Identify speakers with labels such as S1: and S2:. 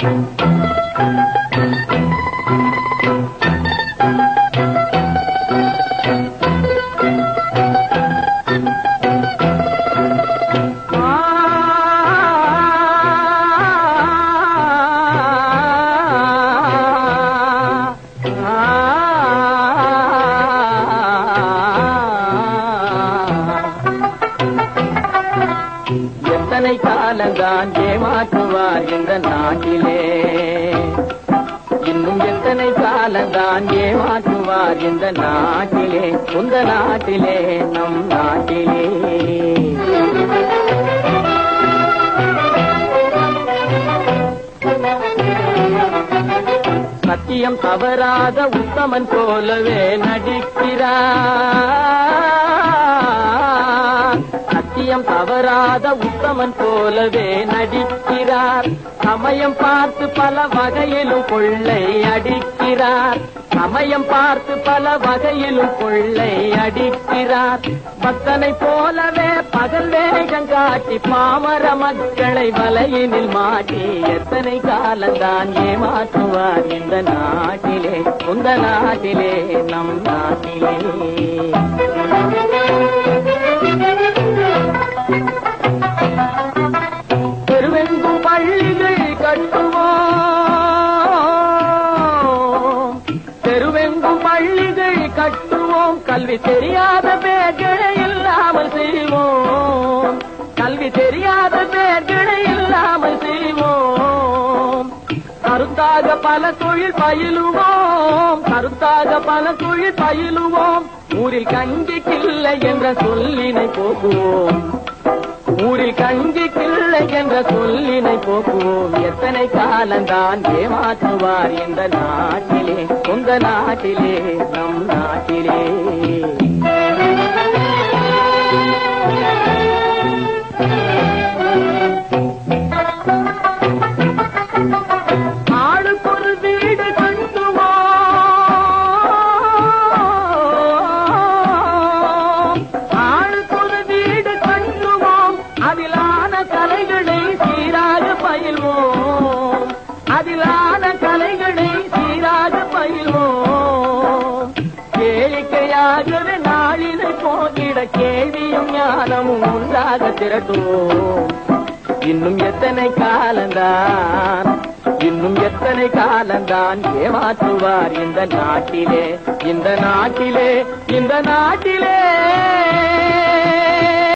S1: எத்தனை காலந்தான் ஏமாற்றுவார் இந்த நாட்டிலே, இன்னும் எத்தனை காலந்தான் ஏமாற்றுவார் இந்த நாட்டிலே, உந்த நாட்டிலே நம் நாட்டிலே. சத்தியம் தவறாத உத்தமன் போலவே நடிக்கிறார், சத்தியம் தவறாத உத்தமன் போலவே நடிக்கிறார். சமயம் பார்த்து பல வகையிலும் கொள்ளை அடிக்கிறார், சமயம் பார்த்து பல வகையிலும் கொள்ளை அடிக்கிறார். பக்தனை போலவே பகல் வேகம் காட்டி பாமர மக்களை வலையினில் மாட்டி எத்தனை காலந்தான் ஏமாற்றுவார் இந்த நாட்டிலே, உந்த நாட்டிலே நம் நாட்டிலே. தெருவெங்கும் பள்ளிகள் கட்டுவோம், தெருவெங்கும் பள்ளிகள் கட்டுவோம், கல்வி தெரியாத பேர்களை இல்லாமல் செய்வோம், கல்வி தெரியாத பேர்களை இல்லாமல் செய்வோம். கருத்தாக பல தொழில் பயிலுவோம், கருத்தாக பல தொழில் பயிலுவோம். ஊரில் கஞ்சி கிள்ளை என்ற சொல்லினை போக்குவோம், ஊரில் கஞ்சி கிள்ளை என்ற சொல்லினை போக்குவோம். எத்தனை காலந்தான் ஏமாற்றுவார் இந்த நாட்டிலே, உந்த நாட்டிலே நம் நாட்டிலே. ஆளுக்கொரு வீடு கட்டுவோம், ஆளுக்கொரு வீடு கட்டுவோம். அதிலான கலைகளை சீராக பயில்வோம், அதிலான கலைகளை சீராக பயில்வோம். கேளிக்கையாகவே நாளினை போகிட கேள்வியும் ஞானமும் ஒன்றாக திரட்டுவோம். இன்னும் எத்தனை காலந்தான், இன்னும் எத்தனை காலந்தான் ஏமாற்றுவார் இந்த நாட்டிலே, இந்த நாட்டிலே, இந்த நாட்டிலே.